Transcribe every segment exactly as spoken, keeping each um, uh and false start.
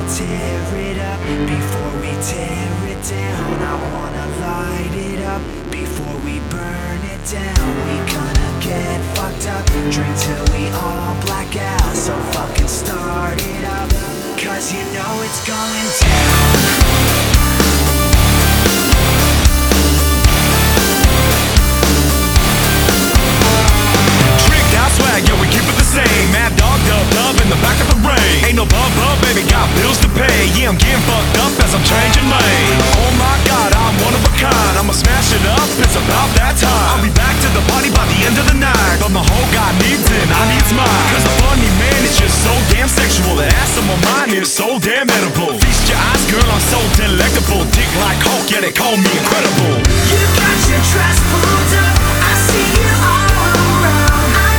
tear it up before we tear it down. I wanna light it up before we burn it down. We gonna get fucked up, drink till we all black out. So fucking start it up, cause you know it's going down. Swag, yo, we keep it the same. Mad dog, dub, dub in the back of the rain. Ain't no bub, bub, baby, got bills to pay. Yeah, I'm getting fucked up as I'm changing lane. Oh my god, I'm one of a kind. I'ma smash it up, it's about that time. I'll be back to the party by the end of the night. But my whole god needs it, I needs mine. Cause the funny man is just so damn sexual. The ass on my mind is so damn edible. Feast your eyes, girl, I'm so delectable. Dick like Hulk, yeah, they call me incredible. You got your dress pulled up, I see you all around.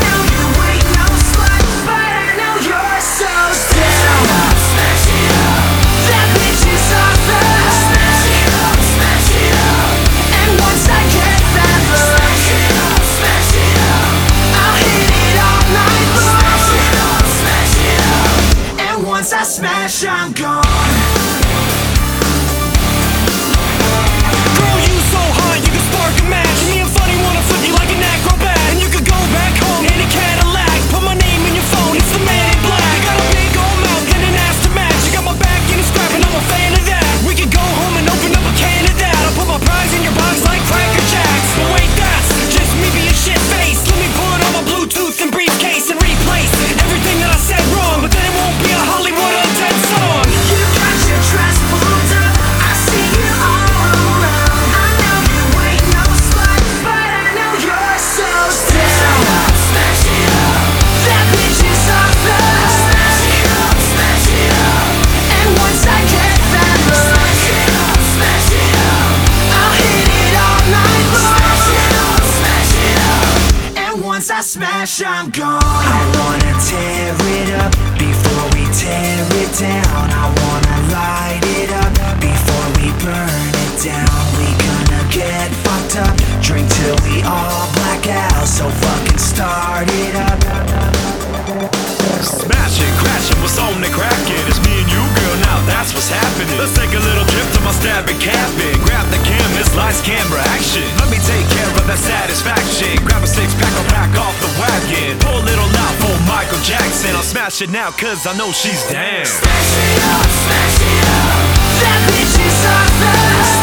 Once I smash, I'm gone. Girl, you so hot, you can spark a match. Me and Funny wanna flip you like an acrobat. And you could go back home in a Cadillac. Put my name in your phone, it's the man in black. Got a big old mouth and an ass to match. You got my back in a scrap and I'm a fan of that. We could go home and open up a can of that. I'll put my prize in your box like Cracker Jacks. But wait, that's just me being shit faced. Let me put on my Bluetooth and briefcase and replace everything that I said wrong. But then it won't be a Hollywood Undead song. You got your dress pulled up, I see you all around. I know you ain't no slut, but I know you're so down. Smash it up, that bitch is off the hook. Smash it up, smash it up. And once I get that look, smash it up, smash it up. I'll hit it all night long. Smash it up, smash it up. And once I smash, I'm gone. I wanna tear it up before we tear it down. I wanna light it up before we burn it down. We gonna get fucked up, drink till we all black out. So fucking start it up. Smashing, crashing, what's on the cracking? It's me and you, girl, now that's what's happening. Let's take a little trip to my stabbing cabin. Grab the canvas, lights, camera, action. Let me take care of that satisfaction. Grab a six pack or pack off the wagon. Pull a little out for Michael Jackson. I'll smash it now cause I know she's down. Smash it up, smash it up. That bitch is off the hook.